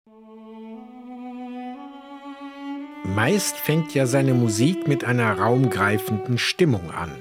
Meist fängt ja seine Musik mit einer raumgreifenden Stimmung an.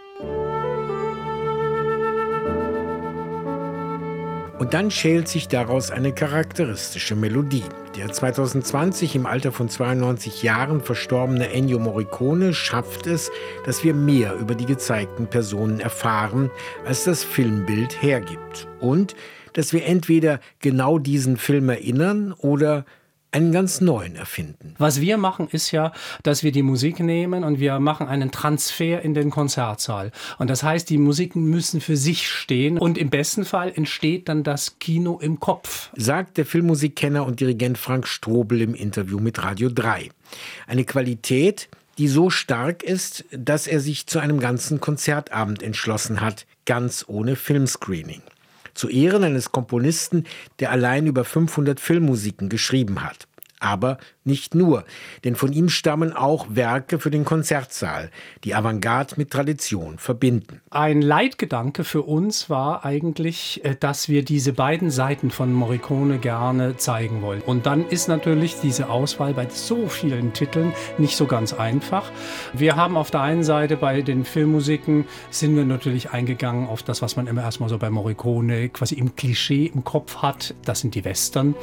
Und dann schält sich daraus eine charakteristische Melodie. Der 2020 im Alter von 92 Jahren verstorbene Ennio Morricone schafft es, dass wir mehr über die gezeigten Personen erfahren, als das Filmbild hergibt. Und dass wir entweder genau diesen Film erinnern oder einen ganz neuen erfinden. Was wir machen, ist ja, dass wir die Musik nehmen und wir machen einen Transfer in den Konzertsaal. Und das heißt, die Musiken müssen für sich stehen und im besten Fall entsteht dann das Kino im Kopf. Sagt der Filmmusikkenner und Dirigent Frank Strobel im Interview mit Radio 3. Eine Qualität, die so stark ist, dass er sich zu einem ganzen Konzertabend entschlossen hat, ganz ohne Filmscreening. Zu Ehren eines Komponisten, der allein über 500 Filmmusiken geschrieben hat. Aber nicht nur, denn von ihm stammen auch Werke für den Konzertsaal, die Avantgarde mit Tradition verbinden. Ein Leitgedanke für uns war eigentlich, dass wir diese beiden Seiten von Morricone gerne zeigen wollen. Und dann ist natürlich diese Auswahl bei so vielen Titeln nicht so ganz einfach. Wir haben auf der einen Seite bei den Filmmusiken sind wir natürlich eingegangen auf das, was man immer erstmal so bei Morricone quasi im Klischee im Kopf hat. Das sind die Western.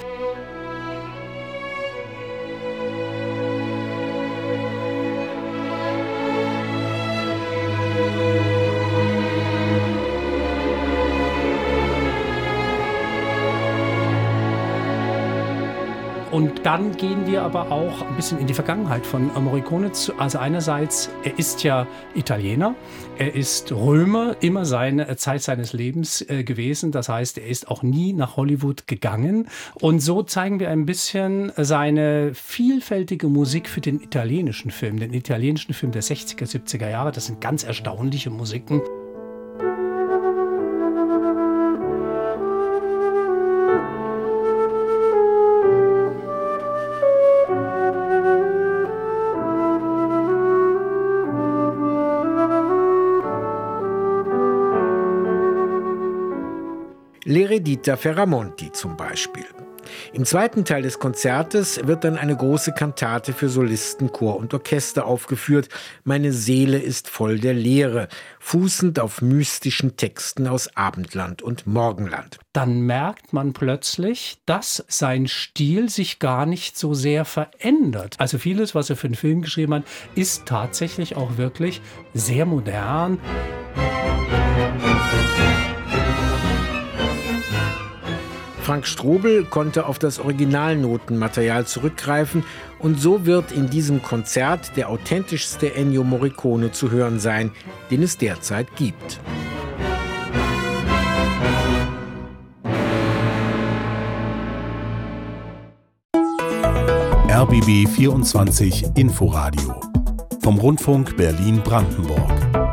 Und dann gehen wir aber auch ein bisschen in die Vergangenheit von Morricone. Also einerseits, er ist ja Italiener, er ist Römer, immer seine Zeit seines Lebens gewesen. Das heißt, er ist auch nie nach Hollywood gegangen. Und so zeigen wir ein bisschen seine vielfältige Musik für den italienischen Film der 60er, 70er Jahre. Das sind ganz erstaunliche Musiken. L'Eredita Ferramonti zum Beispiel. Im zweiten Teil des Konzertes wird dann eine große Kantate für Solisten, Chor und Orchester aufgeführt. Meine Seele ist voll der Leere, fußend auf mystischen Texten aus Abendland und Morgenland. Dann merkt man plötzlich, dass sein Stil sich gar nicht so sehr verändert. Also vieles, was er für den Film geschrieben hat, ist tatsächlich auch wirklich sehr modern. Frank Strobel konnte auf das Originalnotenmaterial zurückgreifen und so wird in diesem Konzert der authentischste Ennio Morricone zu hören sein, den es derzeit gibt. RBB 24 Inforadio vom Rundfunk Berlin-Brandenburg.